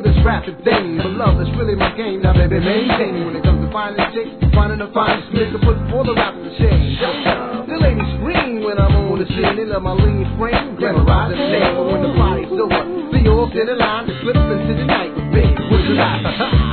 this rapping thing. But love is really my game. Now baby, maintain when it comes to finding chicks, finding the finest mix to put all the rappers to shame. The ladies scream when I'm on the scene. They love my lean frame, glamorizing the name. But when the party's over, the old in the line to slip into the night with big. What you like?